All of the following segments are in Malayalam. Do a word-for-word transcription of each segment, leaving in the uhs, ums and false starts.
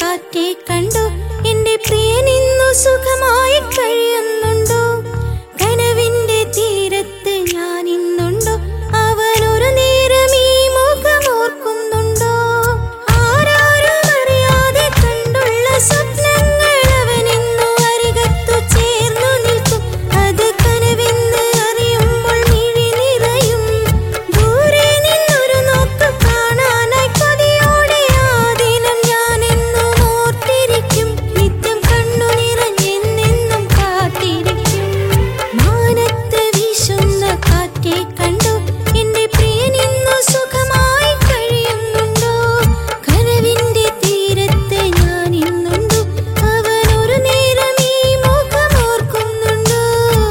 കാറ്റേ കണ്ടു എന്റെ പ്രിയനിന്നു സുഖമായി കഴിയുന്നുണ്ടോ? കനവിന്റെ തീരത്ത് ഞാൻ ഇന്നുണ്ടോ? അവനൊരു നേരം ഈ മുഖം ഓർക്കുന്നുണ്ടോ? ആരാരും അറിയാതെ കണ്ടുള്ള സ്വപ്നങ്ങൾ അവനിന്നു അരികത്തു ചേർന്നു നിൽക്കും. അത് കനവെന്ന് അറിയുമ്പോൾ മിഴി നിറയും. ദൂരെ നിന്നൊരു നോക്ക് കാണാനായി കൊതിയോടെ ആ ദിനം ഞാൻ എന്നും ഓർത്തിരിക്കും. നിത്യം കണ്ണു നിറഞ്ഞെന്നെന്നും കാത്തിരിക്കും. മാനത്ത് വീശുന്ന കാറ്റേ കണ്ടു എന്റെ പ്രിയനിന്നു സുഖമായി കഴിയുന്നുണ്ടോ? കനവിന്റെ തീരത്ത് ഞാൻ ഇന്നുണ്ടോ? അവനൊരു നേരം ഈ മുഖം ഓർക്കുന്നുണ്ടോ?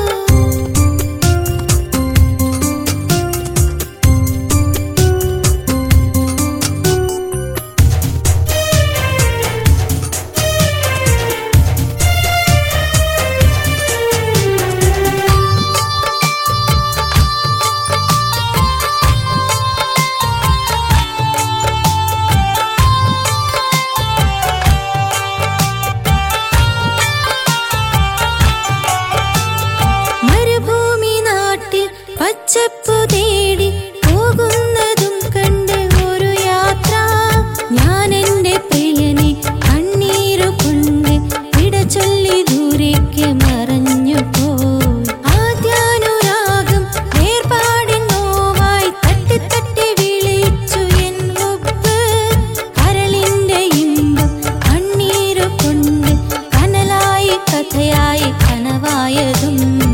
മരുഭൂമി നാട്ടിൽ പച്ചപ്പു തേടി പോകുന്നതും കണ്ട് ഒരു യാത്ര. ഞാൻ എന്റെ പ്രിയനെ കണ്ണീരു കൊണ്ട് വിട ചൊല്ലി ദൂരേക്ക് മറഞ്ഞു പോയി. ആദ്യാനുരാഗം വേർപാടിൻ നോവായി തട്ടി തട്ടി വിളിച്ചു എൻ ഉപ്പ്. കരളിന്റെ ഇമ്പം കണ്ണീരു കൊണ്ട് കനലായി കഥയായി കനവായതും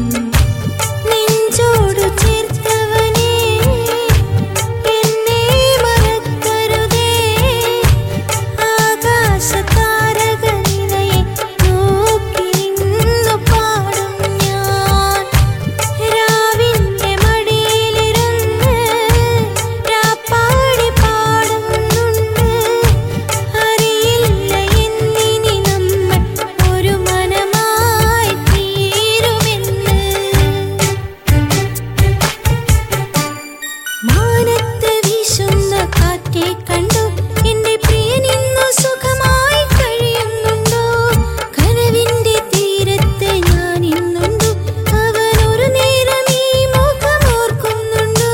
നെഞ്ചോടു ചേർത്തവനേ എന്നെ മറക്കരുതേ. ആകാശതാരകൾ നിറയെ നോക്കി നിന്നു പാടും ഞാൻ. രാവിന്റെ മടിയിലിരുന്ന് രാപ്പാടി പാടുന്നുണ്ട്. അറിയില്ല എന്നിനി നമ്മൾ ഒരു മനമായി തീരുമെന്ന്. മാനത്ത് വീശുന്ന കാറ്റേ കണ്ടു എന്റെ പ്രിയനിന്നു സുഖമായി കഴിയുന്നുണ്ടോ? കനവിന്റെ തീരത്ത് ഞാൻ ഇന്നുണ്ടോ? അവനൊരു നേരം ഈ മുഖം ഓർക്കുന്നുണ്ടോ?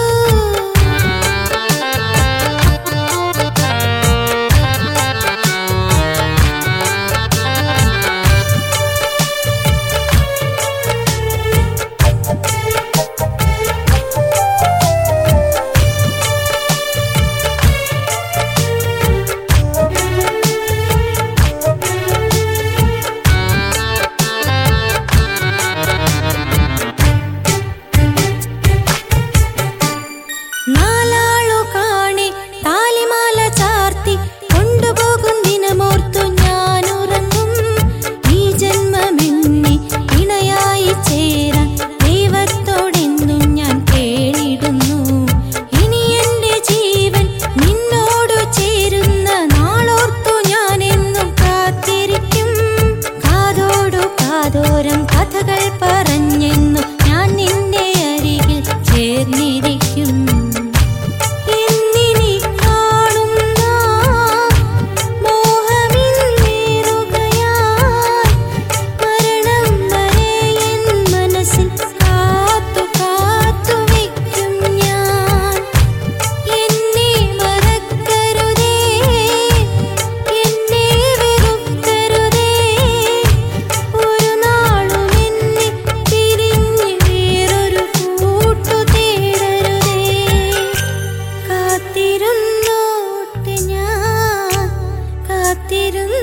നാലാളു കാണെ താലിമാല ചാർത്തി കൊണ്ടുപോകും ദിനമോർത്തു ഞാൻ ഉറങ്ങും. ഈ ജന്മമെന്നെ ഇണയായി ചേരാൻ ദൈവത്തോടെന്നും ഞാൻ കേണിടുന്നു. ഇനി എന്റെ ജീവൻ നിന്നോടു ചേരുന്ന നാളോർത്തു ഞാൻ എന്നും കാത്തിരിക്കും. കാതോടു കാതോരം കഥകൾ പറഞ്ഞെന്നു ഞാൻ നിന്റെ അരികിൽ ചേർന്നിരിക്കും. എന്നിനി കാണുന്ന മോഹമിന്നേറുകയായി മരണം വരെ എൻ മനസ്സിൽ കാത്തു കാത്തു വയ്ക്കും ഞാൻ. എന്നെ മറക്കരുതേ, എന്നെ വെറുക്കരുതേ. ഒരു നാളും എന്നെ പിരിഞ്ഞ് വേറൊരു കൂട്ടു തേടരുതേ. കാത്തിരുന്നോട്ടെ ഞാൻ, കാത്തിരുന്നു